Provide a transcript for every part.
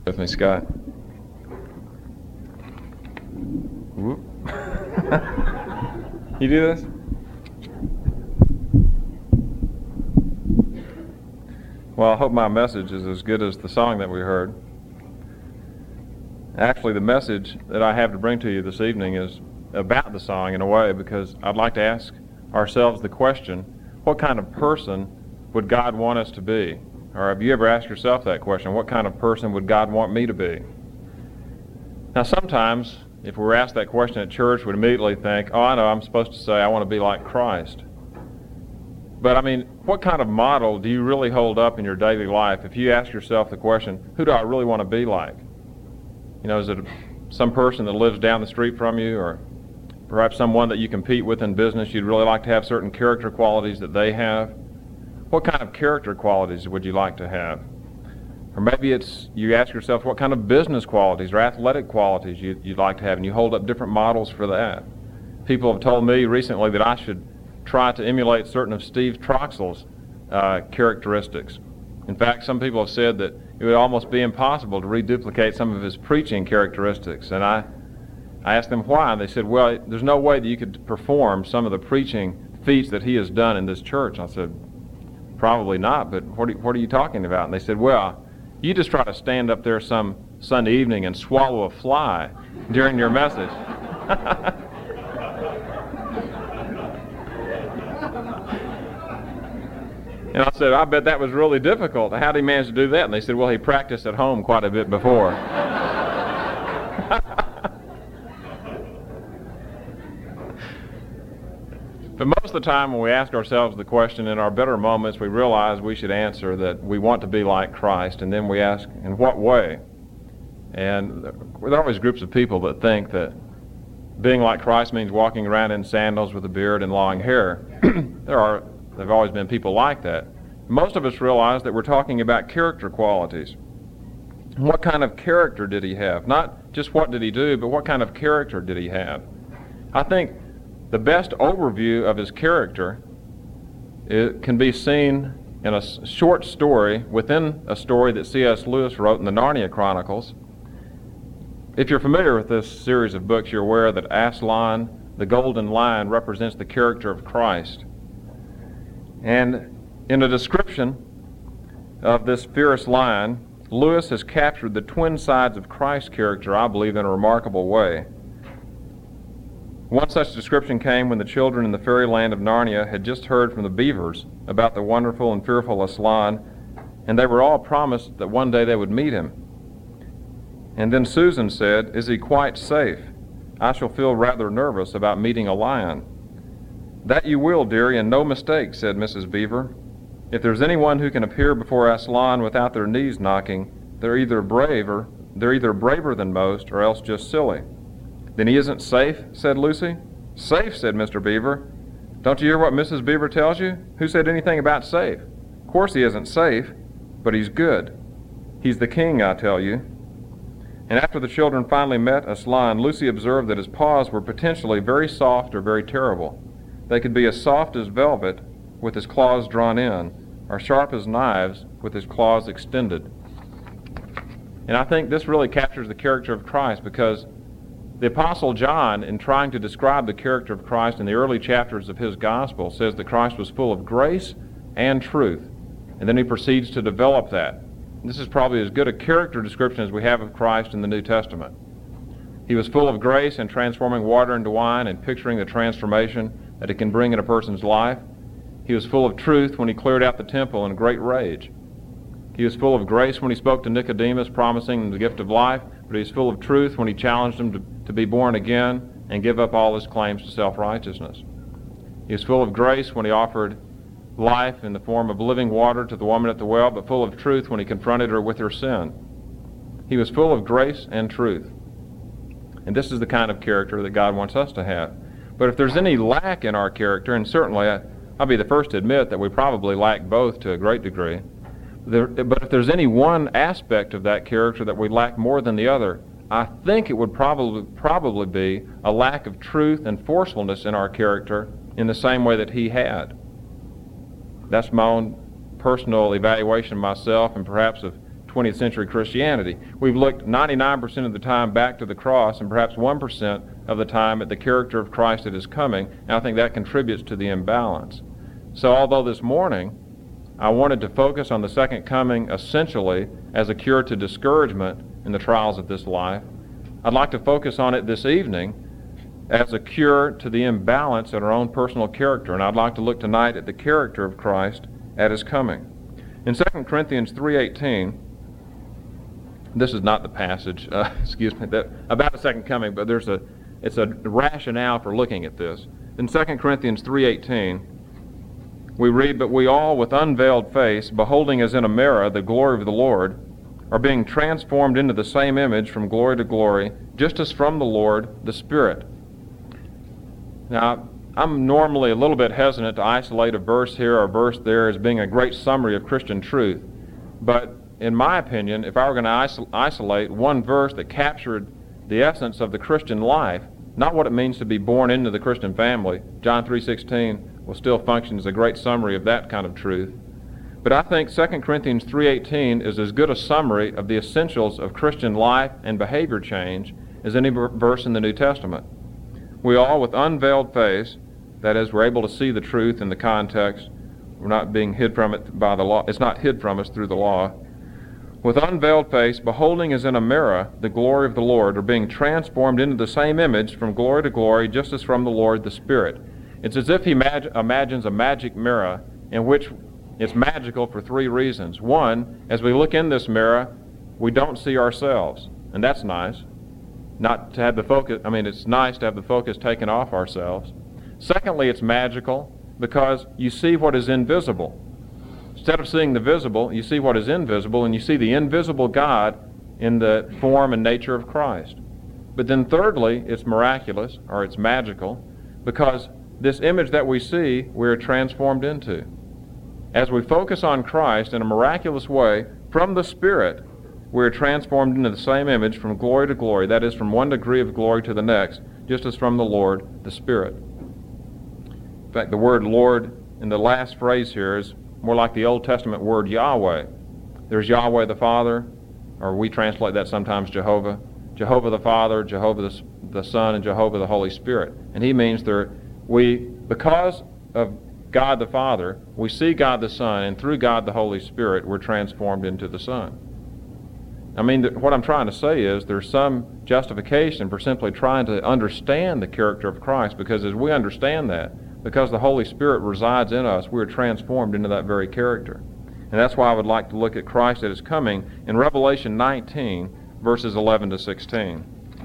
With me, Scott. Whoop. You do this? Well, I hope my message is as good as the song that we heard. Actually, the message that I have to bring to you this evening is about the song in a way, because I'd like to ask ourselves the question, what kind of person would God want us to be? Or have you ever asked yourself that question, what kind of person would God want me to be? Now sometimes, if we were asked that question at church, we'd immediately think, oh, I know, I'm supposed to say I want to be like Christ. But I mean, what kind of model do you really hold up in your daily life if you ask yourself the question, who do I really want to be like? You know, is it some person that lives down the street from you, or perhaps someone that you compete with in business? You'd really like to have certain character qualities that they have. What kind of character qualities would you like to have? Or maybe it's, you ask yourself what kind of business qualities or athletic qualities you'd like to have, and you hold up different models for that. People have told me recently that I should try to emulate certain of Steve Troxell's characteristics. In fact, some people have said that it would almost be impossible to reduplicate some of his preaching characteristics. And I asked them why, and they said, well, there's no way that you could perform some of the preaching feats that he has done in this church. I said, probably not, but what are you talking about? And they said, well, you just try to stand up there some Sunday evening and swallow a fly during your message. And I said, I bet that was really difficult. How did he manage to do that? And they said, well, he practiced at home quite a bit before. But most of the time when we ask ourselves the question, in our better moments, we realize we should answer that we want to be like Christ, and then we ask, in what way? And there are always groups of people that think that being like Christ means walking around in sandals with a beard and long hair. There have always been people like that. Most of us realize that we're talking about character qualities. What kind of character did he have? Not just what did he do, but what kind of character did he have? I think the best overview of his character can be seen in a short story within a story that C.S. Lewis wrote in the Narnia Chronicles. If you're familiar with this series of books, you're aware that Aslan, the golden lion, represents the character of Christ. And in a description of this fierce lion, Lewis has captured the twin sides of Christ's character, I believe, in a remarkable way. One such description came when the children in the fairyland of Narnia had just heard from the beavers about the wonderful and fearful Aslan, and they were all promised that one day they would meet him. And then Susan said, "Is he quite safe? I shall feel rather nervous about meeting a lion." "That you will, dearie, and no mistake," said Mrs. Beaver. "If there's anyone who can appear before Aslan without their knees knocking, they're either braver than most, or else just silly." "Then he isn't safe?" said Lucy. "Safe?" said Mr. Beaver. "Don't you hear what Mrs. Beaver tells you? Who said anything about safe? Of course he isn't safe, but he's good. He's the king, I tell you." And after the children finally met Aslan, Lucy observed that his paws were potentially very soft or very terrible. They could be as soft as velvet with his claws drawn in, or sharp as knives with his claws extended. And I think this really captures the character of Christ, because the Apostle John, in trying to describe the character of Christ in the early chapters of his gospel, says that Christ was full of grace and truth. And then he proceeds to develop that. This is probably as good a character description as we have of Christ in the New Testament. He was full of grace in transforming water into wine and picturing the transformation that it can bring in a person's life. He was full of truth when he cleared out the temple in great rage. He was full of grace when he spoke to Nicodemus, promising him the gift of life, but he was full of truth when he challenged him to be born again and give up all his claims to self-righteousness. He was full of grace when he offered life in the form of living water to the woman at the well, but full of truth when he confronted her with her sin. He was full of grace and truth. And this is the kind of character that God wants us to have. But if there's any lack in our character, and certainly I'll be the first to admit that we probably lack both to a great degree, but if there's any one aspect of that character that we lack more than the other, I think it would probably be a lack of truth and forcefulness in our character in the same way that he had. That's my own personal evaluation of myself and perhaps of 20th century Christianity. We've looked 99% of the time back to the cross and perhaps 1% of the time at the character of Christ that is coming, and I think that contributes to the imbalance. So although this morning I wanted to focus on the second coming essentially as a cure to discouragement in the trials of this life, I'd like to focus on it this evening as a cure to the imbalance in our own personal character, and I'd like to look tonight at the character of Christ at His coming. In 2 Corinthians 3:18, this is not the passage, about the second coming, but it's a rationale for looking at this. In 2 Corinthians 3:18, we read, "But we all with unveiled face, beholding as in a mirror the glory of the Lord, are being transformed into the same image from glory to glory, just as from the Lord, the Spirit." Now, I'm normally a little bit hesitant to isolate a verse here or a verse there as being a great summary of Christian truth. But in my opinion, if I were going to isolate one verse that captured the essence of the Christian life, not what it means to be born into the Christian family, John 3:16 will still function as a great summary of that kind of truth. But I think 2 Corinthians 3:18 is as good a summary of the essentials of Christian life and behavior change as any verse in the New Testament. We all with unveiled face, that is, we're able to see the truth in the context. We're not being hid from it by the law. It's not hid from us through the law. With unveiled face, beholding as in a mirror the glory of the Lord, are being transformed into the same image from glory to glory, just as from the Lord the Spirit. It's as if he imagines a magic mirror in which it's magical for three reasons. One, as we look in this mirror, we don't see ourselves, and that's nice. Not to have the focus, it's nice to have the focus taken off ourselves. Secondly, it's magical because you see what is invisible. Instead of seeing the visible, you see what is invisible, and you see the invisible God in the form and nature of Christ. But then thirdly, it's miraculous, or it's magical, because this image that we see, we're transformed into. As we focus on Christ in a miraculous way, from the Spirit, we're transformed into the same image from glory to glory, that is, from one degree of glory to the next, just as from the Lord, the Spirit. In fact, the word Lord in the last phrase here is more like the Old Testament word Yahweh. There's Yahweh the Father, or we translate that sometimes Jehovah. Jehovah the Father, Jehovah the Son, and Jehovah the Holy Spirit. And he means because of God the Father, we see God the Son, and through God the Holy Spirit, we're transformed into the Son. What I'm trying to say is there's some justification for simply trying to understand the character of Christ, because as we understand that, because the Holy Spirit resides in us, we're transformed into that very character. And that's why I would like to look at Christ at His coming in Revelation 19, verses 11 to 16.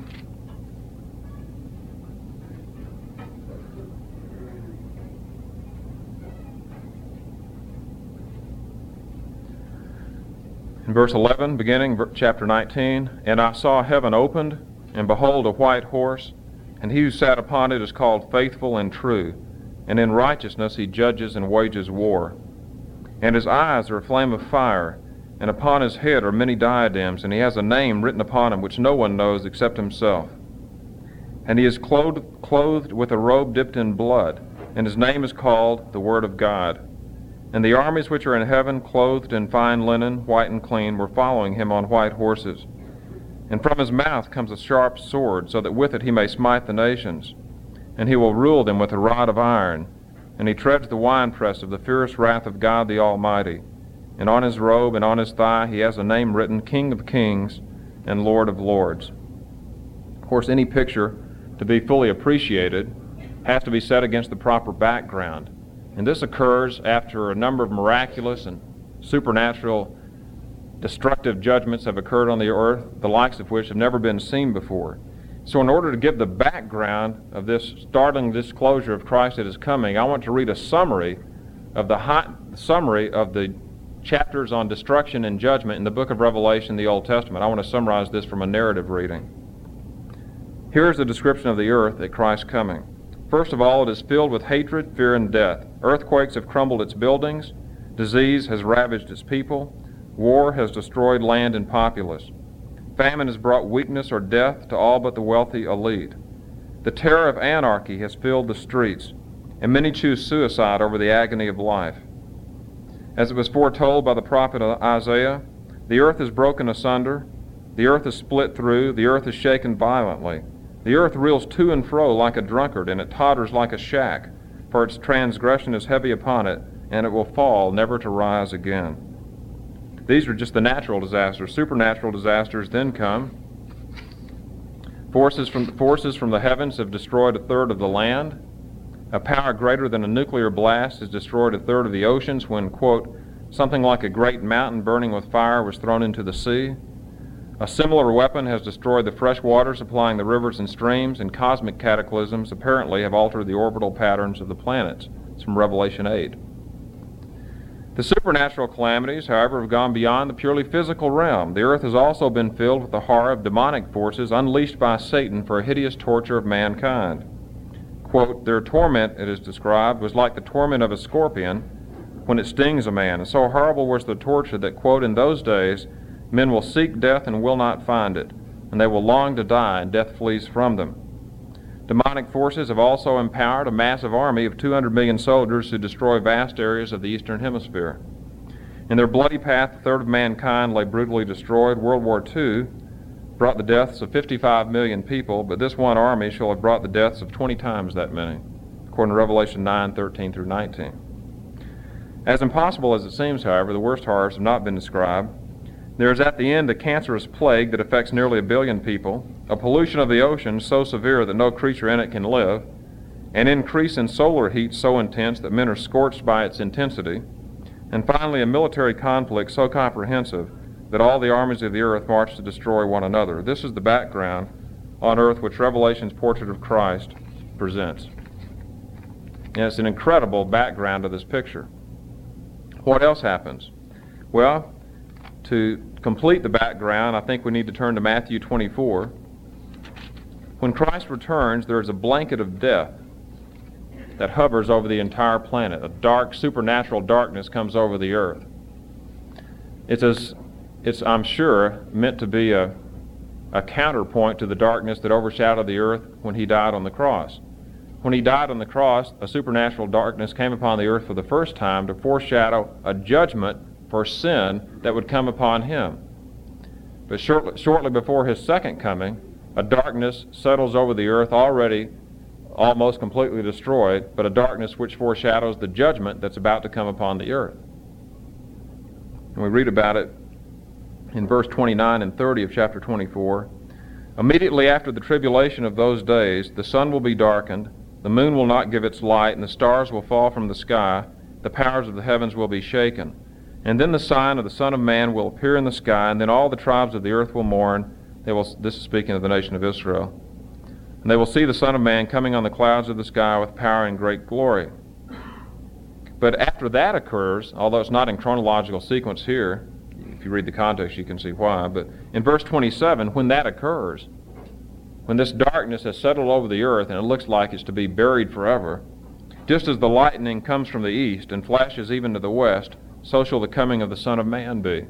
In verse 11, beginning chapter 19, "And I saw heaven opened, and behold, a white horse, and he who sat upon it is called Faithful and True, and in righteousness he judges and wages war. And his eyes are a flame of fire, and upon his head are many diadems, and he has a name written upon him which no one knows except himself. And he is clothed with a robe dipped in blood, and his name is called the Word of God. And the armies which are in heaven, clothed in fine linen, white and clean, were following him on white horses. And from his mouth comes a sharp sword, so that with it he may smite the nations. And he will rule them with a rod of iron. And he treads the winepress of the fierce wrath of God the Almighty. And on his robe and on his thigh he has a name written, King of Kings and Lord of Lords." Of course, any picture, to be fully appreciated, has to be set against the proper background. And this occurs after a number of miraculous and supernatural destructive judgments have occurred on the earth, the likes of which have never been seen before. So in order to give the background of this startling disclosure of Christ at His coming, I want to read a summary of the chapters on destruction and judgment in the book of Revelation, the Old Testament. I want to summarize this from a narrative reading. Here is the description of the earth at Christ's coming. "First of all, it is filled with hatred, fear, and death. Earthquakes have crumbled its buildings. Disease has ravaged its people. War has destroyed land and populace. Famine has brought weakness or death to all but the wealthy elite. The terror of anarchy has filled the streets, and many choose suicide over the agony of life. As it was foretold by the prophet Isaiah, The earth is broken asunder. The earth is split through. The earth is shaken violently. The earth reels to and fro like a drunkard, and it totters like a shack, for its transgression is heavy upon it, and it will fall, never to rise again. These are just the natural disasters. Supernatural disasters then come. Forces from the heavens have destroyed a third of the land. A power greater than a nuclear blast has destroyed a third of the oceans when, quote, something like a great mountain burning with fire was thrown into the sea. A similar weapon has destroyed the fresh water supplying the rivers and streams, and cosmic cataclysms apparently have altered the orbital patterns of the planets. It's from Revelation 8. The supernatural calamities, however, have gone beyond the purely physical realm. The earth has also been filled with the horror of demonic forces unleashed by Satan for a hideous torture of mankind. Quote, their torment, it is described, was like the torment of a scorpion when it stings a man, and so horrible was the torture that, quote, in those days men will seek death and will not find it, and they will long to die, and death flees from them. Demonic forces have also empowered a massive army of 200 million soldiers who destroy vast areas of the eastern hemisphere. In their bloody path, a third of mankind lay brutally destroyed. World War II brought the deaths of 55 million people, but this one army shall have brought the deaths of 20 times that many, according to Revelation 9:13 through 19. As impossible as it seems, however, the worst horrors have not been described. There is at the end a cancerous plague that affects nearly 1 billion people, a pollution of the ocean so severe that no creature in it can live, an increase in solar heat so intense that men are scorched by its intensity, and finally a military conflict so comprehensive that all the armies of the earth march to destroy one another. This is the background on earth which Revelation's portrait of Christ presents. And it's an incredible background to this picture. What else happens? Well, to complete the background, I think we need to turn to Matthew 24. When Christ returns, there is a blanket of death that hovers over the entire planet. A dark, supernatural darkness comes over the earth. It's, I'm sure, meant to be a counterpoint to the darkness that overshadowed the earth when he died on the cross. When he died on the cross, a supernatural darkness came upon the earth for the first time to foreshadow a judgment for sin that would come upon him. But shortly before his second coming, a darkness settles over the earth already almost completely destroyed, but a darkness which foreshadows the judgment that's about to come upon the earth. And we read about it in verse 29 and 30 of chapter 24. Immediately after the tribulation of those days, the sun will be darkened, the moon will not give its light, and the stars will fall from the sky, the powers of the heavens will be shaken. And then the sign of the Son of Man will appear in the sky, and then all the tribes of the earth will mourn. This is speaking of the nation of Israel. And they will see the Son of Man coming on the clouds of the sky with power and great glory. But after that occurs, although it's not in chronological sequence here, if you read the context you can see why, but in verse 27, when that occurs, when this darkness has settled over the earth and it looks like it's to be buried forever, just as the lightning comes from the east and flashes even to the west, so shall the coming of the Son of Man be.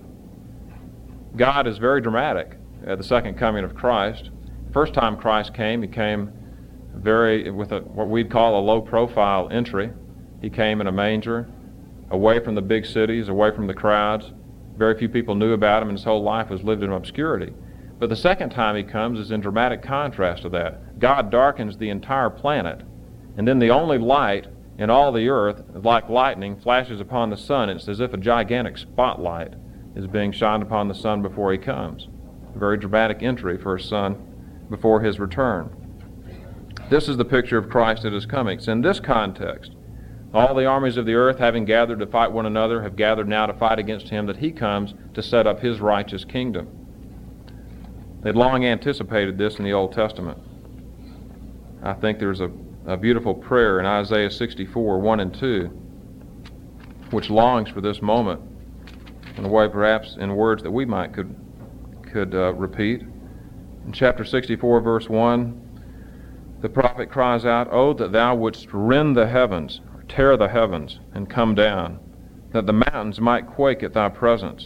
God is very dramatic at the second coming of Christ. First time Christ came, he came with what we'd call a low-profile entry. He came in a manger, away from the big cities, away from the crowds. Very few people knew about him, and his whole life was lived in obscurity. But the second time he comes is in dramatic contrast to that. God darkens the entire planet, and then the only light in all the earth, like lightning, flashes upon the sun. It's as if a gigantic spotlight is being shined upon the sun before he comes. A very dramatic entry for his son before his return. This is the picture of Christ at his coming. It's in this context. All the armies of the earth, having gathered to fight one another, have gathered now to fight against him, that he comes to set up his righteous kingdom. They'd long anticipated this in the Old Testament. I think there's a beautiful prayer in Isaiah 64, 1 and 2, which longs for this moment in a way perhaps in words that we might could repeat. In chapter 64, verse 1, the prophet cries out, "Oh, that thou wouldst rend the heavens, or tear the heavens, and come down, that the mountains might quake at thy presence.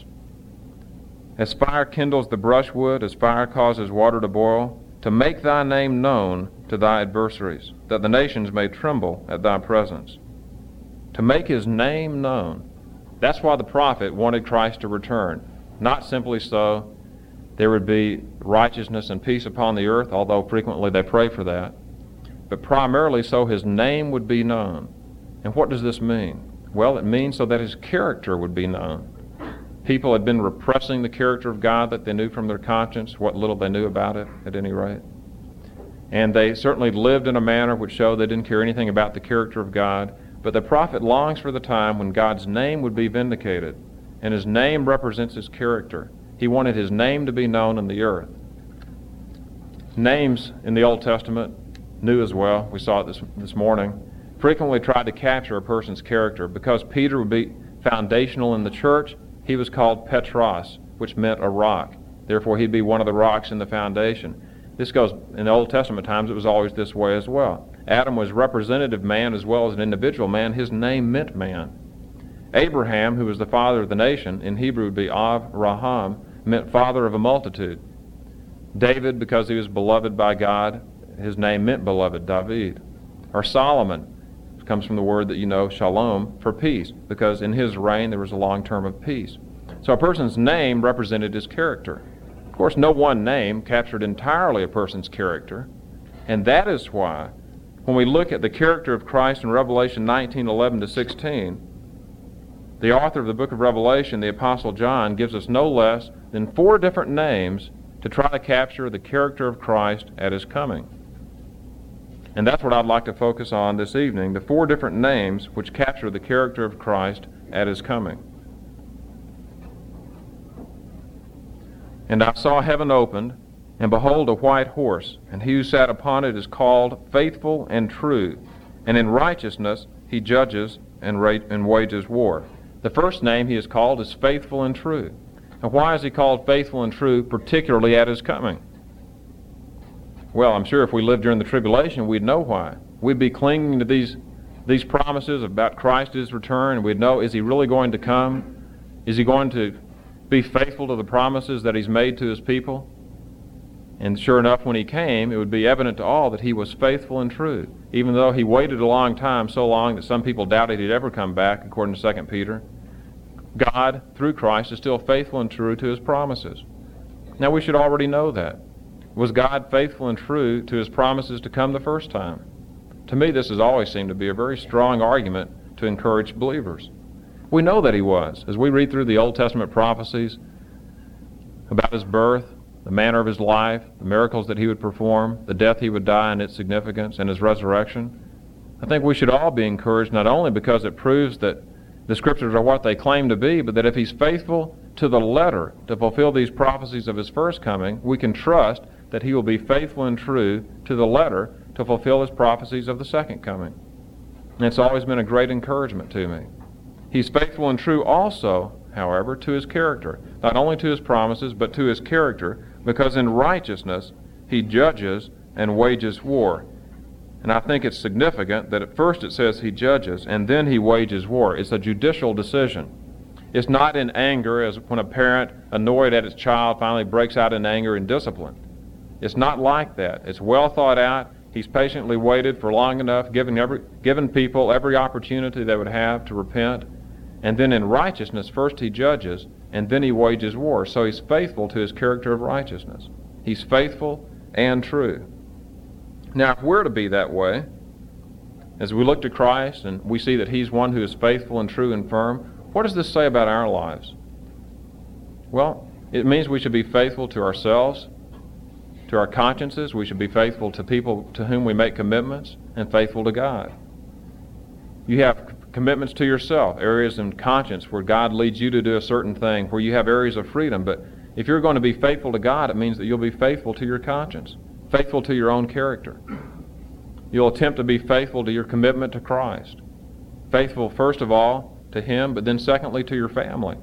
As fire kindles the brushwood, as fire causes water to boil, to make thy name known to thy adversaries, that the nations may tremble at thy presence." To make his name known. That's why the prophet wanted Christ to return. Not simply so there would be righteousness and peace upon the earth, although frequently they pray for that, but primarily so his name would be known. And what does this mean? Well, it means so that his character would be known. People had been repressing the character of God that they knew from their conscience, what little they knew about it, at any rate. And they certainly lived in a manner which showed they didn't care anything about the character of God. But the prophet longs for the time when God's name would be vindicated, and his name represents his character. He wanted his name to be known in the earth. Names in the Old Testament, new as well, we saw it this morning, frequently tried to capture a person's character. Because Peter would be foundational in the church, he was called Petros, which meant a rock. Therefore, he'd be one of the rocks in the foundation. This goes, in the Old Testament times, it was always this way as well. Adam was representative man as well as an individual man. His name meant man. Abraham, who was the father of the nation, in Hebrew would be Avraham, meant father of a multitude. David, because he was beloved by God, his name meant beloved, David. Or Solomon, comes from the word that you know, shalom, for peace, because in his reign there was a long term of peace. So a person's name represented his character. Of course, no one name captured entirely a person's character, and that is why when we look at the character of Christ in Revelation 19:11-16, the author of the book of Revelation, the Apostle John, gives us no less than 4 different names to try to capture the character of Christ at his coming. And that's what I'd like to focus on this evening, the 4 different names which capture the character of Christ at his coming. And I saw heaven opened, and behold, a white horse, and he who sat upon it is called Faithful and True, and in righteousness he judges and wages war. The first name he is called is Faithful and True. And why is he called Faithful and True, particularly at his coming? Well, I'm sure if we lived during the tribulation, we'd know why. We'd be clinging to these promises about Christ's return, and we'd know, is he really going to come? Is he going to be faithful to the promises that he's made to his people? And sure enough, when he came, it would be evident to all that he was faithful and true. Even though he waited a long time, so long that some people doubted he'd ever come back, according to 2 Peter, God, through Christ, is still faithful and true to his promises. Now, we should already know that. Was God faithful and true to his promises to come the first time? To me, this has always seemed to be a very strong argument to encourage believers. We know that he was. As we read through the Old Testament prophecies about his birth, the manner of his life, the miracles that he would perform, the death he would die and its significance, and his resurrection, I think we should all be encouraged, not only because it proves that the Scriptures are what they claim to be, but that if he's faithful to the letter to fulfill these prophecies of his first coming, we can trust that he will be faithful and true to the letter to fulfill his prophecies of the second coming. And it's always been a great encouragement to me. He's faithful and true also, however, to his character, not only to his promises, but to his character, because in righteousness he judges and wages war. And I think it's significant that at first it says he judges and then he wages war. It's a judicial decision. It's not in anger, as when a parent annoyed at its child finally breaks out in anger and discipline. It's not like that. It's well thought out. He's patiently waited for long enough, given people every opportunity they would have to repent. And then in righteousness, first he judges, and then he wages war. So he's faithful to his character of righteousness. He's faithful and true. Now, if we're to be that way, as we look to Christ and we see that he's one who is faithful and true and firm, what does this say about our lives? Well, it means we should be faithful to ourselves, to our consciences. We should be faithful to people to whom we make commitments, and faithful to God. You have commitments to yourself, areas in conscience where God leads you to do a certain thing, where you have areas of freedom. But if you're going to be faithful to God, it means that you'll be faithful to your conscience, faithful to your own character. You'll attempt to be faithful to your commitment to Christ. Faithful, first of all, to him, but then secondly to your family.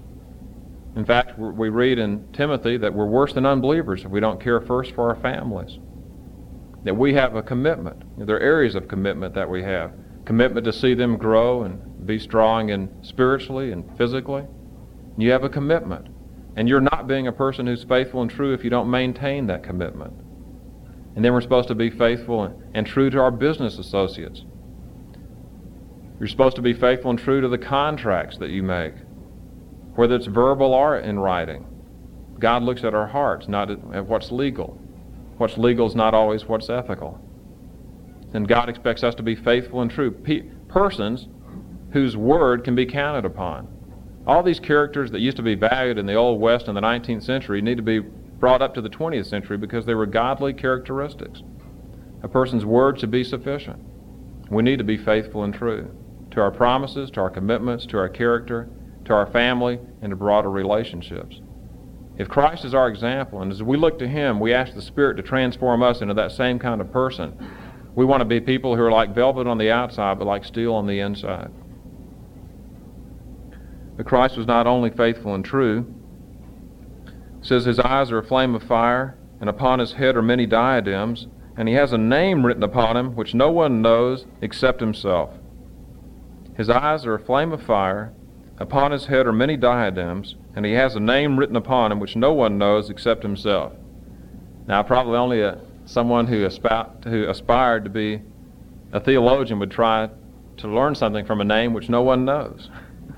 In fact, we read in Timothy that we're worse than unbelievers if we don't care first for our families. That we have a commitment. There are areas of commitment that we have. Commitment to see them grow and be strong and spiritually and physically. You have a commitment. And you're not being a person who's faithful and true if you don't maintain that commitment. And then we're supposed to be faithful and true to our business associates. You're supposed to be faithful and true to the contracts that you make. whether it's verbal or in writing. God looks at our hearts, not at what's legal. What's legal is not always what's ethical. And God expects us to be faithful and true persons whose word can be counted upon. All these characters that used to be valued in the Old West in the 19th century need to be brought up to the 20th century because they were godly characteristics. A person's word should be sufficient. We need to be faithful and true to our promises, to our commitments, to our character, to our family, and to broader relationships. If Christ is our example, and as we look to Him, we ask the Spirit to transform us into that same kind of person. We want to be people who are like velvet on the outside, but like steel on the inside. But Christ was not only faithful and true. It says His eyes are a flame of fire, and upon His head are many diadems, and He has a name written upon Him which no one knows except Himself. His eyes are a flame of fire, upon His head are many diadems, and He has a name written upon Him which no one knows except Himself. Now, probably only someone who aspired to be a theologian would try to learn something from a name which no one knows.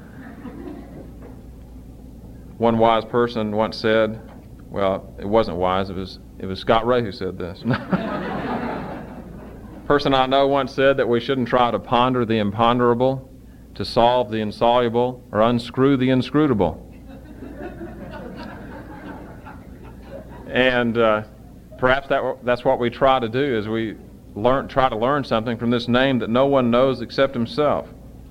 One wise person once said, well, it wasn't wise, it was Scott Ray who said this. Person I know once said that we shouldn't try to ponder the imponderable, to solve the insoluble, or unscrew the inscrutable. And perhaps that's what we try to do, is we try to learn something from this name that no one knows except Himself.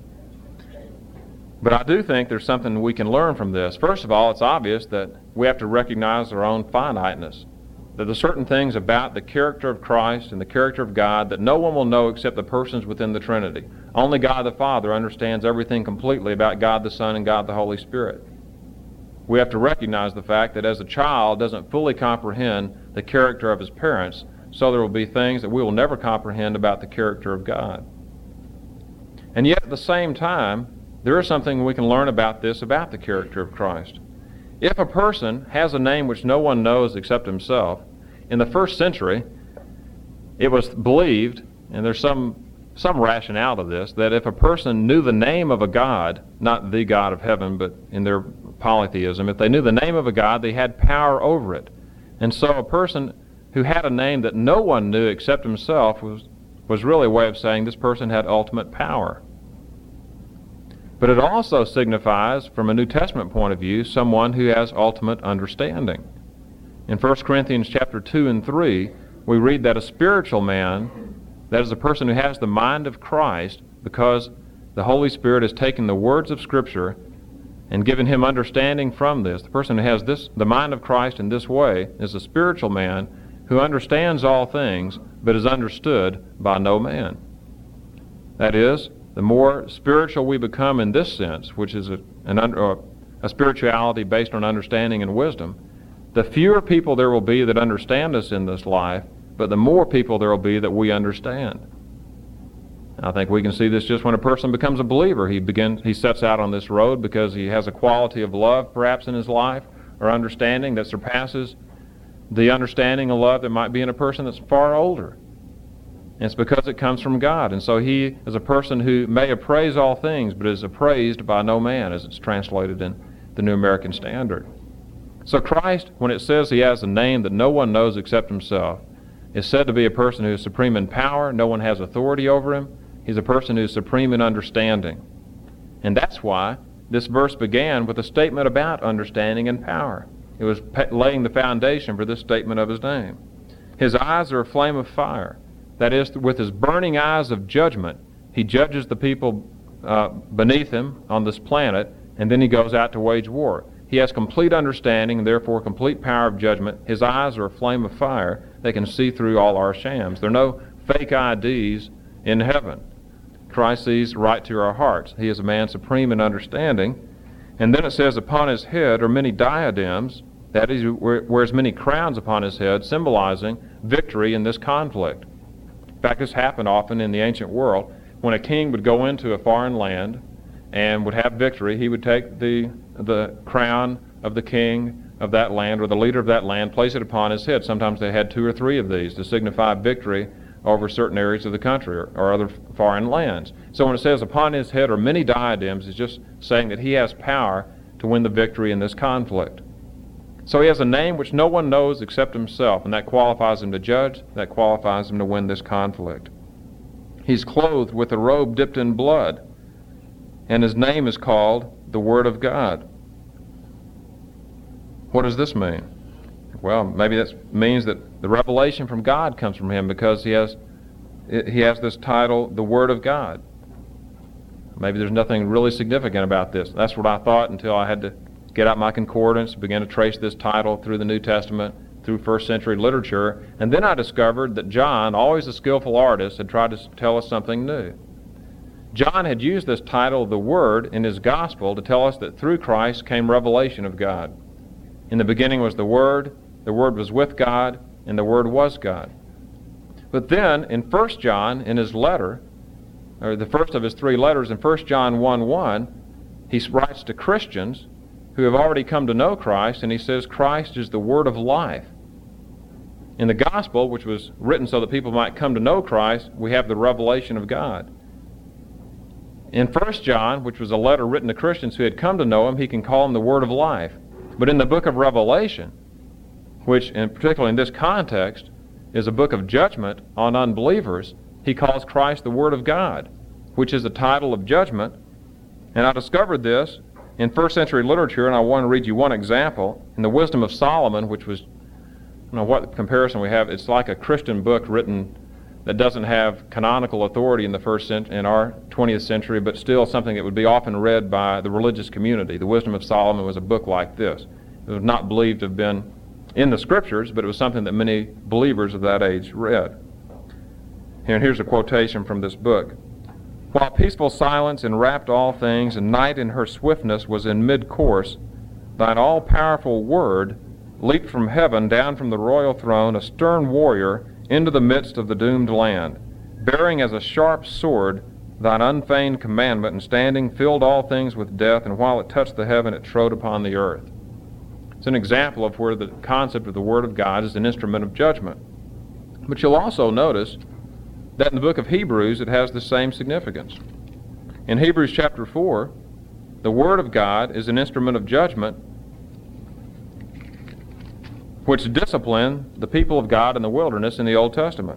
But I do think there's something we can learn from this. First of all, it's obvious that we have to recognize our own finiteness, that there's certain things about the character of Christ and the character of God that no one will know except the persons within the Trinity. Only God the Father understands everything completely about God the Son and God the Holy Spirit. We have to recognize the fact that as a child doesn't fully comprehend the character of his parents, so there will be things that we will never comprehend about the character of God. And yet at the same time, there is something we can learn about the character of Christ. If a person has a name which no one knows except himself, in the first century, it was believed, and there's some rationale to this, that if a person knew the name of a god, not the God of heaven, but in their polytheism, if they knew the name of a god, they had power over it. And so a person who had a name that no one knew except himself was really a way of saying this person had ultimate power. But it also signifies, from a New Testament point of view, someone who has ultimate understanding. In 1 Corinthians chapter 2 and 3, we read that a spiritual man, that is a person who has the mind of Christ, because the Holy Spirit has taken the words of Scripture and given him understanding from this. The person who has the mind of Christ in this way is a spiritual man who understands all things, but is understood by no man. That is, the more spiritual we become in this sense, which is a spirituality based on understanding and wisdom, the fewer people there will be that understand us in this life, but the more people there will be that we understand. I think we can see this just when a person becomes a believer. He sets out on this road because he has a quality of love perhaps in his life, or understanding that surpasses the understanding of love that might be in a person that's far older. And it's because it comes from God. And so he is a person who may appraise all things, but is appraised by no man, as it's translated in the New American Standard. So Christ, when it says he has a name that no one knows except himself, is said to be a person who is supreme in power. No one has authority over him. He's a person who is supreme in understanding. And that's why this verse began with a statement about understanding and power. It was laying the foundation for this statement of his name. His eyes are a flame of fire. That is, with his burning eyes of judgment, he judges the people beneath him on this planet, and then he goes out to wage war. He has complete understanding and therefore complete power of judgment. His eyes are a flame of fire. They can see through all our shams. There are no fake IDs in heaven. Christ sees right to our hearts. He is a man supreme in understanding. And then it says, upon his head are many diadems. That is, he wears many crowns upon his head, symbolizing victory in this conflict. In fact, this happened often in the ancient world. When a king would go into a foreign land and would have victory, he would take the crown of the king of that land, or the leader of that land, place it upon his head. Sometimes they had 2 or 3 of these to signify victory over certain areas of the country or other foreign lands. So when it says upon his head are many diadems, it's just saying that he has power to win the victory in this conflict. So he has a name which no one knows except himself, and that qualifies him to judge, that qualifies him to win this conflict. He's clothed with a robe dipped in blood, and his name is called the Word of God. What does this mean? Well, maybe that means that the revelation from God comes from him because he has this title, the Word of God. Maybe there's nothing really significant about this. That's what I thought until I had to get out my concordance, begin to trace this title through the New Testament, through first century literature, and then I discovered that John, always a skillful artist, had tried to tell us something new. John had used this title, the Word, in his gospel to tell us that through Christ came revelation of God. In the beginning was the Word was with God, and the Word was God. But then, in 1 John, in his letter, or the first of his 3 letters, in 1 John 1:1, he writes to Christians who have already come to know Christ, and he says Christ is the Word of life. In the gospel, which was written so that people might come to know Christ, we have the revelation of God. In 1 John, which was a letter written to Christians who had come to know him, he can call him the Word of life. But in the book of Revelation, which, and particularly in this context, is a book of judgment on unbelievers, he calls Christ the Word of God, which is a title of judgment. And I discovered this in first century literature, and I want to read you one example. In the Wisdom of Solomon, which was, I don't know what comparison we have, it's like a Christian book written that doesn't have canonical authority in our 20th century, but still something that would be often read by the religious community. The Wisdom of Solomon was a book like this. It was not believed to have been in the Scriptures, but it was something that many believers of that age read. And here's a quotation from this book. While peaceful silence enwrapped all things, and night in her swiftness was in mid-course, thine all-powerful word leaped from heaven down from the royal throne, a stern warrior, into the midst of the doomed land, bearing as a sharp sword thine unfeigned commandment, and standing filled all things with death, and while it touched the heaven, it trode upon the earth. It's an example of where the concept of the Word of God is an instrument of judgment. But you'll also notice that in the book of Hebrews it has the same significance. In Hebrews chapter 4, the Word of God is an instrument of judgment which disciplined the people of God in the wilderness in the Old Testament.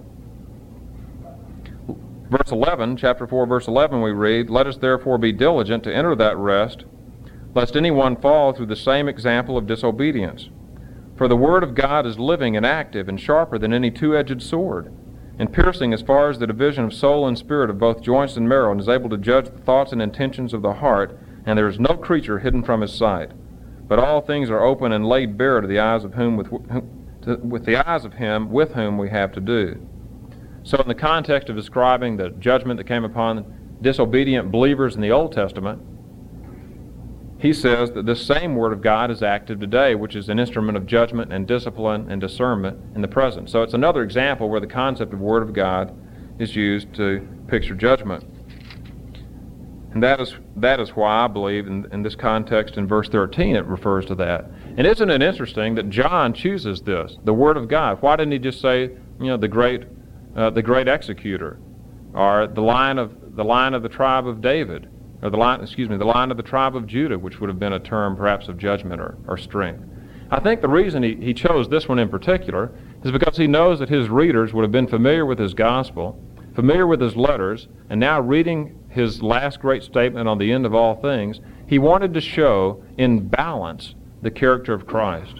Verse 11, chapter 4, verse 11, we read, Let us therefore be diligent to enter that rest, lest anyone fall through the same example of disobedience. For the Word of God is living and active and sharper than any two-edged sword, and piercing as far as the division of soul and spirit, of both joints and marrow, and is able to judge the thoughts and intentions of the heart, and there is no creature hidden from his sight. But all things are open and laid bare to the eyes of him with the eyes of him with whom we have to do. So in the context of describing the judgment that came upon disobedient believers in the Old Testament, he says that this same Word of God is active today, which is an instrument of judgment and discipline and discernment in the present. So it's another example where the concept of Word of God is used to picture judgment. And that is why I believe in this context in verse 13 it refers to that. And isn't it interesting that John chooses this, the Word of God? Why didn't he just say, the great executor, or the line of the tribe of David, or the line of the tribe of Judah, which would have been a term perhaps of judgment or strength? I think the reason he chose this one in particular is because he knows that his readers would have been familiar with his gospel, familiar with his letters, and now reading his last great statement on the end of all things, he wanted to show in balance the character of Christ.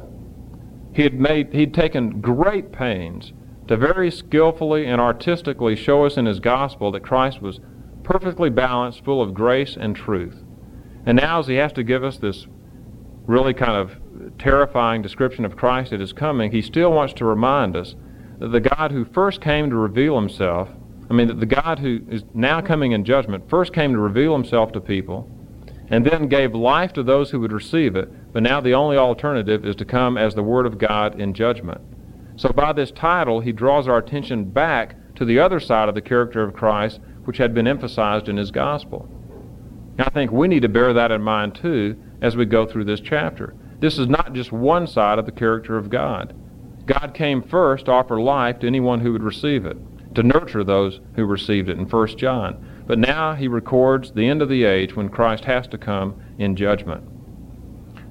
He'd taken great pains to very skillfully and artistically show us in his gospel that Christ was perfectly balanced, full of grace and truth. And now as he has to give us this really kind of terrifying description of Christ at his coming, he still wants to remind us that the God who first came to reveal himself, that the God who is now coming in judgment first came to reveal himself to people and then gave life to those who would receive it, but now the only alternative is to come as the Word of God in judgment. So by this title, he draws our attention back to the other side of the character of Christ, which had been emphasized in his gospel. And I think we need to bear that in mind too as we go through this chapter. This is not just one side of the character of God. God came first to offer life to anyone who would receive it, to nurture those who received it in 1 John. But now he records the end of the age when Christ has to come in judgment.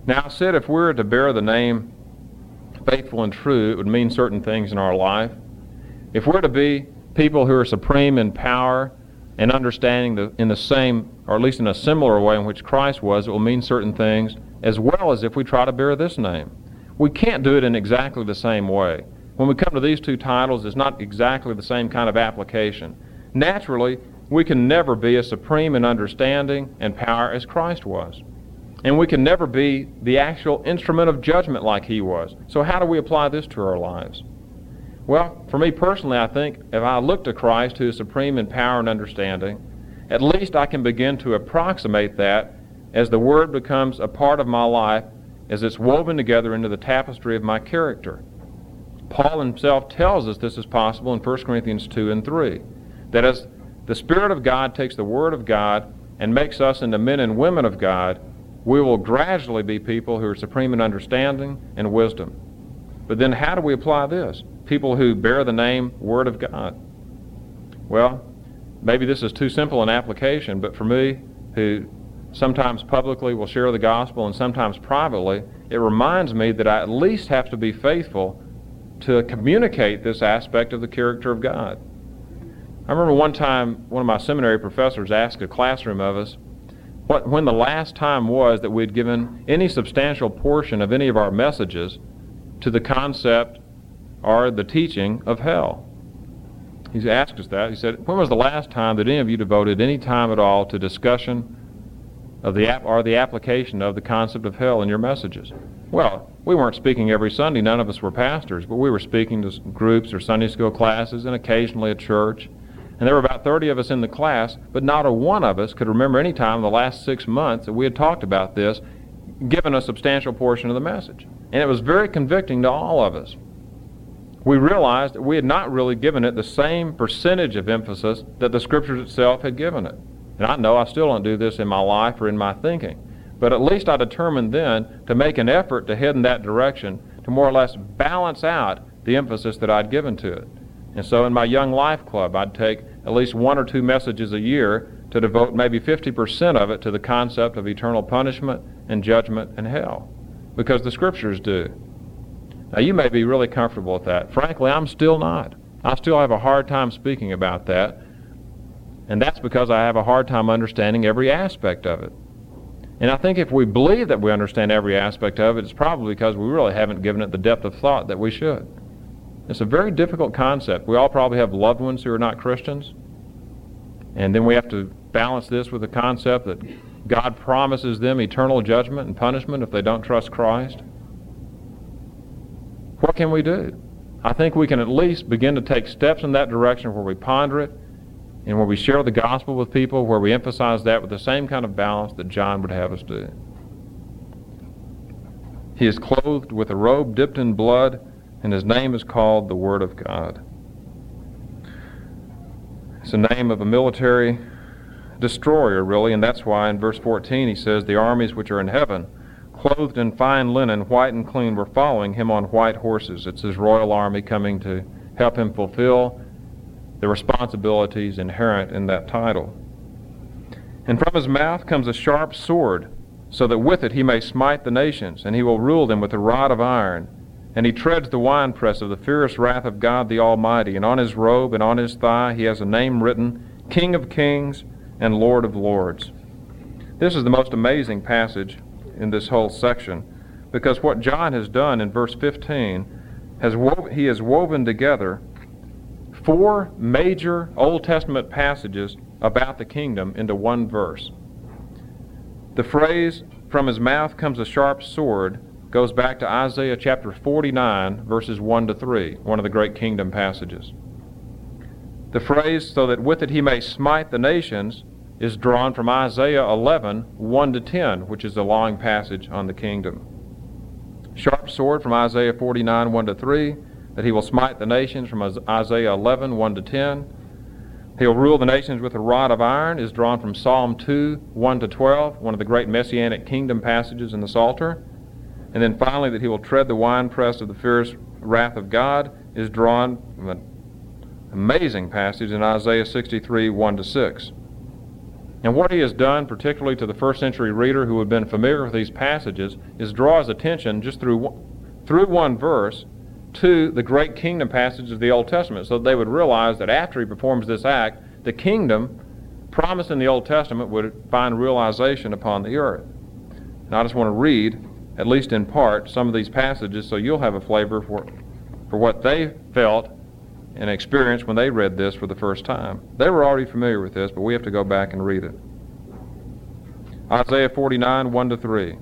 Now, I said if we're to bear the name faithful and true, it would mean certain things in our life. If we're to be people who are supreme in power and understanding in the same, or at least in a similar way in which Christ was, it will mean certain things, as well as if we try to bear this name. We can't do it in exactly the same way. When we come to these two titles, it's not exactly the same kind of application. Naturally, we can never be as supreme in understanding and power as Christ was. And we can never be the actual instrument of judgment like he was. So how do we apply this to our lives? Well, for me personally, I think if I look to Christ, who is supreme in power and understanding, at least I can begin to approximate that as the Word becomes a part of my life, as it's woven together into the tapestry of my character. Paul himself tells us this is possible in 1 Corinthians 2 and 3, that as the Spirit of God takes the Word of God and makes us into men and women of God, we will gradually be people who are supreme in understanding and wisdom. But then how do we apply this? People who bear the name Word of God. Well, maybe this is too simple an application, but for me, who sometimes publicly will share the gospel and sometimes privately, it reminds me that I at least have to be faithful to communicate this aspect of the character of God. I remember one time one of my seminary professors asked a classroom of us when the last time was that we'd given any substantial portion of any of our messages to the concept or the teaching of hell. He asked us that. He said, when was the last time that any of you devoted any time at all to discussion of the application of the concept of hell in your messages? Well, we weren't speaking every Sunday. None of us were pastors, but we were speaking to groups or Sunday school classes and occasionally at church. And there were about 30 of us in the class, but not a one of us could remember any time in the last 6 months that we had talked about this, given a substantial portion of the message. And it was very convicting to all of us. We realized that we had not really given it the same percentage of emphasis that the Scriptures itself had given it. And I know I still don't do this in my life or in my thinking, but at least I determined then to make an effort to head in that direction to more or less balance out the emphasis that I'd given to it. And so in my Young Life Club, I'd take at least 1 or 2 messages a year to devote maybe 50% of it to the concept of eternal punishment and judgment and hell, because the Scriptures do. Now, you may be really comfortable with that. Frankly, I'm still not. I still have a hard time speaking about that, and that's because I have a hard time understanding every aspect of it. And I think if we believe that we understand every aspect of it, it's probably because we really haven't given it the depth of thought that we should. It's a very difficult concept. We all probably have loved ones who are not Christians, and then we have to balance this with the concept that God promises them eternal judgment and punishment if they don't trust Christ. What can we do? I think we can at least begin to take steps in that direction where we ponder it and where we share the gospel with people, where we emphasize that with the same kind of balance that John would have us do. He is clothed with a robe dipped in blood, and his name is called the Word of God. It's the name of a military destroyer, really, and that's why in verse 14 he says, the armies which are in heaven, clothed in fine linen, white and clean, were following him on white horses. It's his royal army coming to help him fulfill the responsibilities inherent in that title. And from his mouth comes a sharp sword, so that with it he may smite the nations, and he will rule them with a rod of iron. And he treads the winepress of the fierce wrath of God the Almighty, and on his robe and on his thigh he has a name written, King of Kings and Lord of Lords. This is the most amazing passage in this whole section, because what John has done in verse 15, he has woven together 4 major Old Testament passages about the kingdom into one verse. The phrase, from his mouth comes a sharp sword, goes back to Isaiah chapter 49, verses 1 to 3, one of the great kingdom passages. The phrase, so that with it he may smite the nations, is drawn from Isaiah 11, 1 to 10, which is a long passage on the kingdom. Sharp sword from Isaiah 49, 1 to 3, that he will smite the nations from Isaiah 11, 1 to 10. He'll rule the nations with a rod of iron is drawn from Psalm 2, 1 to 12, one of the great messianic kingdom passages in the Psalter. And then finally, that he will tread the winepress of the fierce wrath of God is drawn from an amazing passage in Isaiah 63, 1 to 6. And what he has done, particularly to the first century reader who had been familiar with these passages, is draw his attention just through one verse to the great kingdom passages of the Old Testament, so that they would realize that after he performs this act, the kingdom promised in the Old Testament would find realization upon the earth. And I just want to read, at least in part, some of these passages so you'll have a flavor for what they felt and experienced when they read this for the first time. They were already familiar with this, but we have to go back and read it. Isaiah 49, 1-3.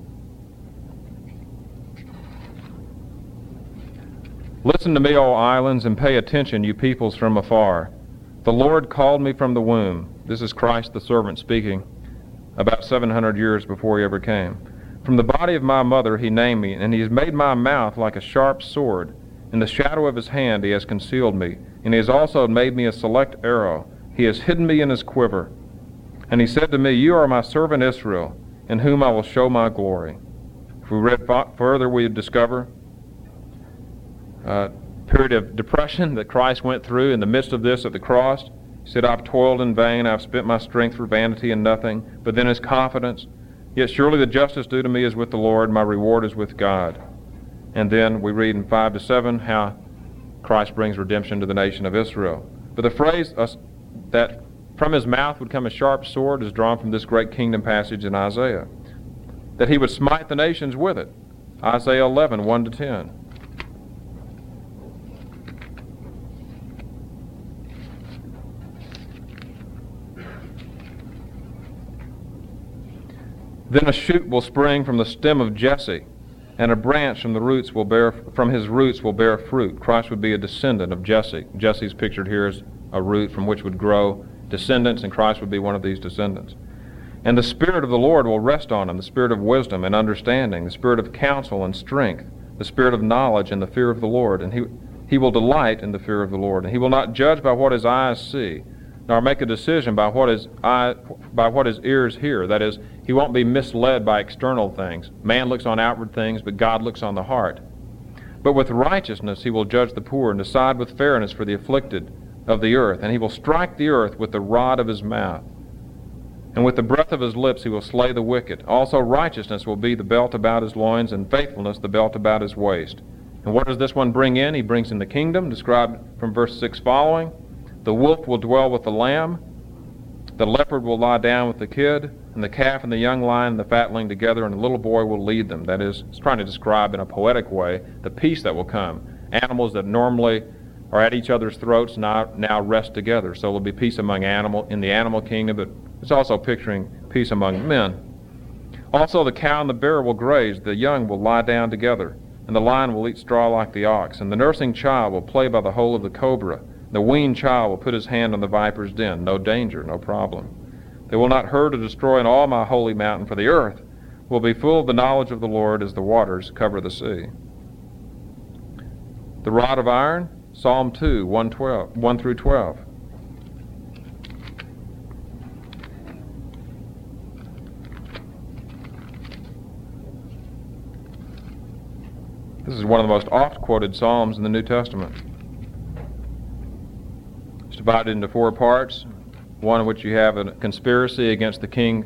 Listen to me, O islands, and pay attention, you peoples from afar. The Lord called me from the womb. This is Christ the servant speaking about 700 years before he ever came. From the body of my mother he named me, and he has made my mouth like a sharp sword. In the shadow of his hand he has concealed me, and he has also made me a select arrow. He has hidden me in his quiver. And he said to me, You are my servant Israel, in whom I will show my glory. If we read further, we would discover a period of depression that Christ went through in the midst of this at the cross. He said, I've toiled in vain, I've spent my strength for vanity and nothing. But then his confidence, yet surely the justice due to me is with the Lord, my reward is with God. And then we read in 5-7 how Christ brings redemption to the nation of Israel. But the phrase that from his mouth would come a sharp sword is drawn from this great kingdom passage in Isaiah, that he would smite the nations with it. Isaiah 11, 1-10. Then a shoot will spring from the stem of Jesse, and a branch from his roots will bear fruit. Christ would be a descendant of Jesse. Jesse's pictured here as a root from which would grow descendants, and Christ would be one of these descendants. And the Spirit of the Lord will rest on him, the Spirit of wisdom and understanding, the Spirit of counsel and strength, the Spirit of knowledge and the fear of the Lord. And he will delight in the fear of the Lord. And he will not judge by what his eyes see, nor make a decision by what his ears hear. That is, he won't be misled by external things. Man looks on outward things, but God looks on the heart. But with righteousness he will judge the poor, and decide with fairness for the afflicted of the earth. And he will strike the earth with the rod of his mouth, and with the breath of his lips he will slay the wicked. Also righteousness will be the belt about his loins, and faithfulness the belt about his waist. And what does this one bring in? He brings in the kingdom, described from verse 6 following. The wolf will dwell with the lamb, the leopard will lie down with the kid, and the calf and the young lion and the fatling together, and the little boy will lead them. That is, it's trying to describe in a poetic way the peace that will come. Animals that normally are at each other's throats now rest together. So there will be peace in the animal kingdom, but it's also picturing peace among men. Also the cow and the bear will graze, the young will lie down together, and the lion will eat straw like the ox, and the nursing child will play by the hole of the cobra. The weaned child will put his hand on the viper's den. No danger, no problem. They will not hurt or destroy in all my holy mountain, for the earth will be full of the knowledge of the Lord as the waters cover the sea. The rod of iron, Psalm 2, 1-12. This is one of the most oft-quoted Psalms in the New Testament. It's divided into 4 parts, one in which you have a conspiracy against the king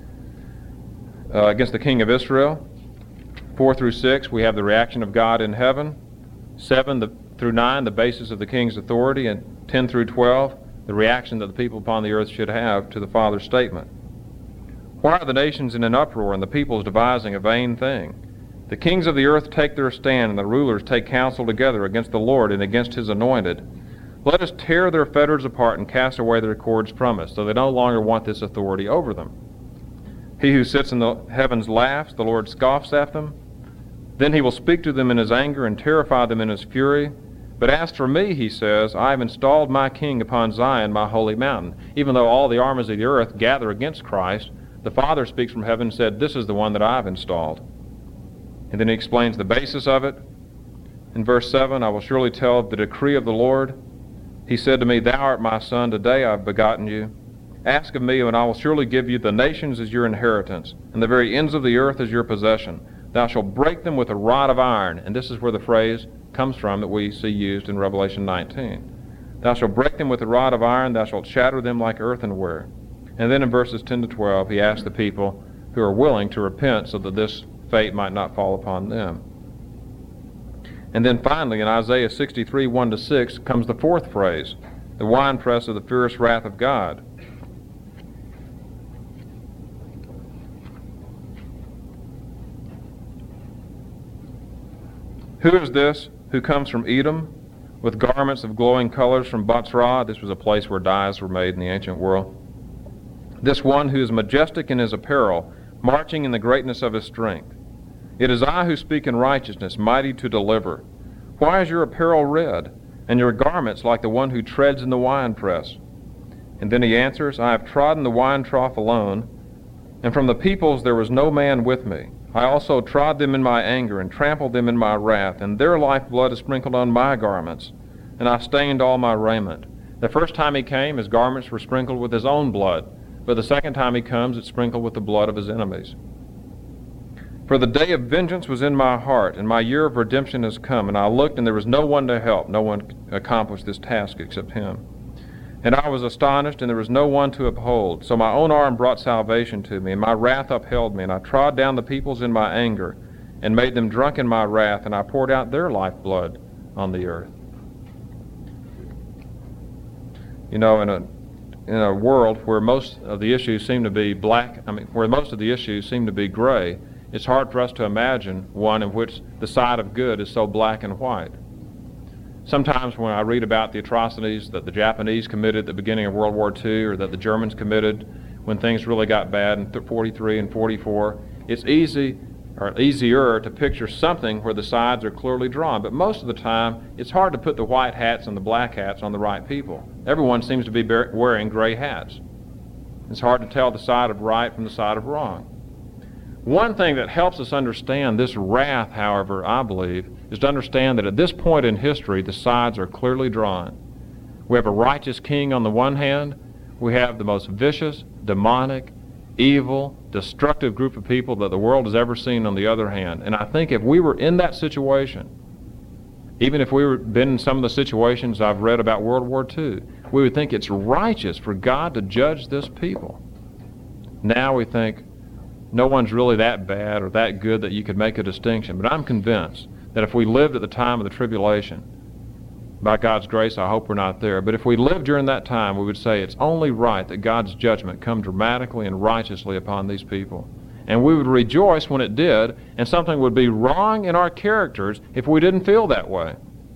of Israel. 4-6, we have the reaction of God in heaven. 7-9, the basis of the king's authority, and 10-12, the reaction that the people upon the earth should have to the Father's statement. Why are the nations in an uproar and the peoples devising a vain thing? The kings of the earth take their stand, and the rulers take counsel together against the Lord and against his anointed. Let us tear their fetters apart and cast away their cords from us, so they no longer want this authority over them. He who sits in the heavens laughs, the Lord scoffs at them. Then he will speak to them in his anger and terrify them in his fury. But as for me, he says, I have installed my king upon Zion, my holy mountain. Even though all the armies of the earth gather against Christ, the Father speaks from heaven and said, this is the one that I've installed. And then he explains the basis of it. In verse 7, I will surely tell of the decree of the Lord. He said to me, Thou art my son, today I have begotten you. Ask of me, and I will surely give you the nations as your inheritance, and the very ends of the earth as your possession. Thou shalt break them with a rod of iron. And this is where the phrase comes from that we see used in Revelation 19. Thou shalt break them with a rod of iron, thou shalt shatter them like earthenware. And then in verses 10 to 12, he asks the people who are willing to repent so that this fate might not fall upon them. And then finally, in Isaiah 63, 1 to 6, comes the fourth phrase, the winepress of the fierce wrath of God. Who is this who comes from Edom with garments of glowing colors from Bozrah? This was a place where dyes were made in the ancient world. This one who is majestic in his apparel, marching in the greatness of his strength. It is I who speak in righteousness, mighty to deliver. Why is your apparel red, and your garments like the one who treads in the winepress? And then he answers, I have trodden the wine trough alone, and from the peoples there was no man with me. I also trod them in my anger, and trampled them in my wrath, and their lifeblood is sprinkled on my garments, and I stained all my raiment. The first time he came, his garments were sprinkled with his own blood, but the second time he comes, it's sprinkled with the blood of his enemies. For the day of vengeance was in my heart, and my year of redemption has come. And I looked, and there was no one to help. No one accomplished this task except him. And I was astonished, and there was no one to uphold. So my own arm brought salvation to me, and my wrath upheld me. And I trod down the peoples in my anger, and made them drunk in my wrath, and I poured out their lifeblood on the earth. You know, in a world where most of the issues seem to be where most of the issues seem to be gray, it's hard for us to imagine one in which the side of good is so black and white. Sometimes when I read about the atrocities that the Japanese committed at the beginning of World War II, or that the Germans committed when things really got bad in 43 and 44, it's easier to picture something where the sides are clearly drawn. But most of the time, it's hard to put the white hats and the black hats on the right people. Everyone seems to be wearing gray hats. It's hard to tell the side of right from the side of wrong. One thing that helps us understand this wrath, however, I believe, is to understand that at this point in history, the sides are clearly drawn. We have a righteous king on the one hand. We have the most vicious, demonic, evil, destructive group of people that the world has ever seen on the other hand. And I think if we were in that situation, even if we were been in some of the situations I've read about World War II, we would think it's righteous for God to judge this people. Now we think, no one's really that bad or that good that you could make a distinction. But I'm convinced that if we lived at the time of the tribulation, by God's grace, I hope we're not there, but if we lived during that time, we would say it's only right that God's judgment come dramatically and righteously upon these people. And we would rejoice when it did, and something would be wrong in our characters if we didn't feel that way.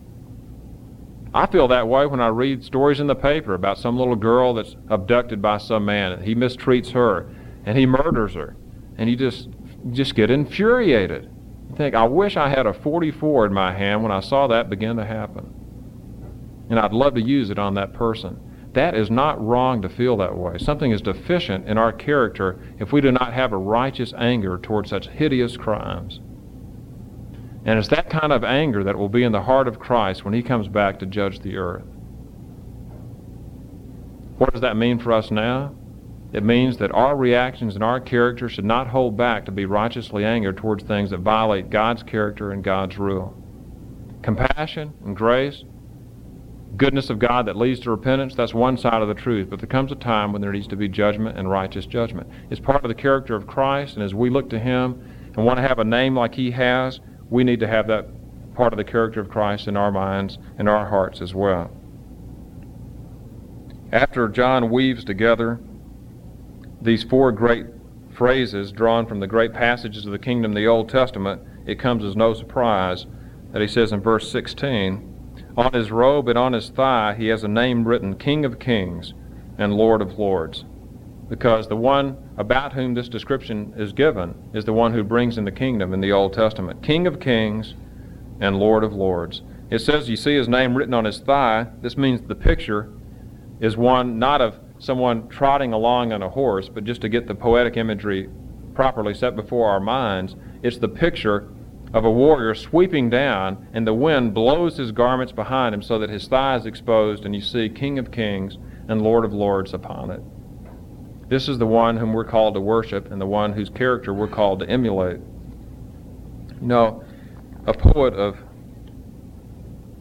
I feel that way when I read stories in the paper about some little girl that's abducted by some man, and he mistreats her, and he murders her. And you just get infuriated. You think, I wish I had a .44 in my hand when I saw that begin to happen. And I'd love to use it on that person. That is not wrong to feel that way. Something is deficient in our character if we do not have a righteous anger toward such hideous crimes. And it's that kind of anger that will be in the heart of Christ when he comes back to judge the earth. What does that mean for us now? It means that our reactions and our character should not hold back to be righteously angered towards things that violate God's character and God's rule. Compassion and grace, goodness of God that leads to repentance, that's one side of the truth. But there comes a time when there needs to be judgment and righteous judgment. It's part of the character of Christ, and as we look to him and want to have a name like he has, we need to have that part of the character of Christ in our minds and our hearts as well. After John weaves together these four great phrases drawn from the great passages of the kingdom in the Old Testament, it comes as no surprise that he says in verse 16, on his robe and on his thigh he has a name written, King of Kings and Lord of Lords. Because the one about whom this description is given is the one who brings in the kingdom in the Old Testament. King of Kings and Lord of Lords. It says you see his name written on his thigh. This means the picture is one not of someone trotting along on a horse, but just to get the poetic imagery properly set before our minds, it's the picture of a warrior sweeping down, and the wind blows his garments behind him so that his thigh is exposed, and you see King of Kings and Lord of Lords upon it. This is the one whom we're called to worship and the one whose character we're called to emulate. You know, a poet of,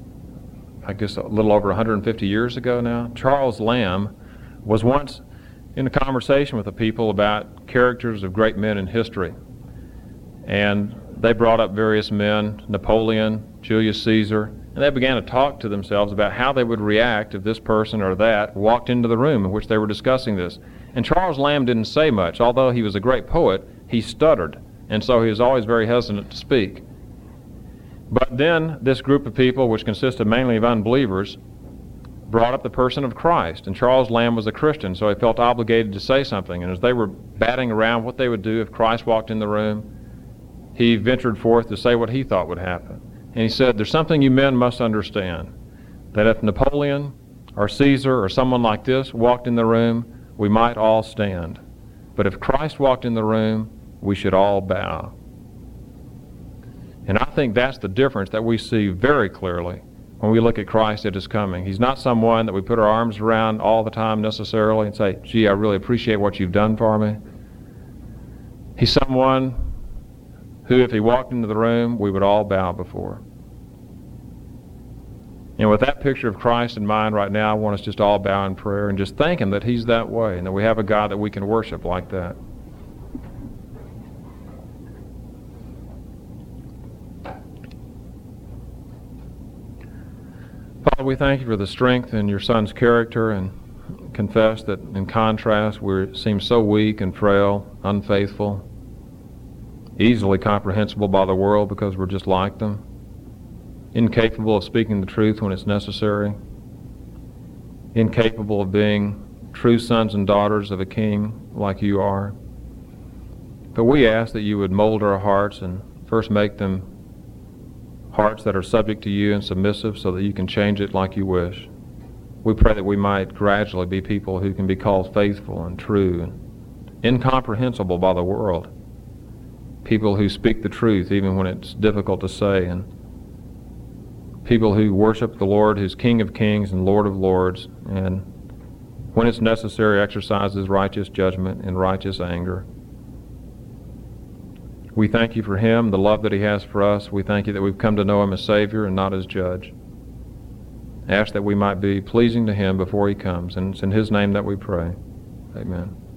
I guess, a little over 150 years ago now, Charles Lamb, was once in a conversation with the people about characters of great men in history. And they brought up various men, Napoleon, Julius Caesar, and they began to talk to themselves about how they would react if this person or that walked into the room in which they were discussing this. And Charles Lamb didn't say much. Although he was a great poet, he stuttered, and so he was always very hesitant to speak. But then this group of people, which consisted mainly of unbelievers, brought up the person of Christ, and Charles Lamb was a Christian, so he felt obligated to say something. And as they were batting around what they would do if Christ walked in the room, he ventured forth to say what he thought would happen. And he said, "There's something you men must understand, that if Napoleon or Caesar or someone like this walked in the room, we might all stand. But if Christ walked in the room, we should all bow." And I think that's the difference that we see very clearly when we look at Christ at his coming. He's not someone that we put our arms around all the time necessarily and say, "Gee, I really appreciate what you've done for me." He's someone who, if he walked into the room, we would all bow before. And with that picture of Christ in mind right now, I want us just all bow in prayer and just thank him that he's that way and that we have a God that we can worship like that. Father, we thank you for the strength in your Son's character, and confess that in contrast we seem so weak and frail, unfaithful, easily comprehensible by the world because we're just like them, incapable of speaking the truth when it's necessary, incapable of being true sons and daughters of a king like you are. But we ask that you would mold our hearts and first make them hearts that are subject to you and submissive so that you can change it like you wish. We pray that we might gradually be people who can be called faithful and true and incomprehensible by the world. People who speak the truth even when it's difficult to say, and people who worship the Lord who's King of Kings and Lord of Lords, and when it's necessary exercises righteous judgment and righteous anger. We thank you for him, the love that he has for us. We thank you that we've come to know him as Savior and not as Judge. Ask that we might be pleasing to him before he comes, and it's in his name that we pray. Amen.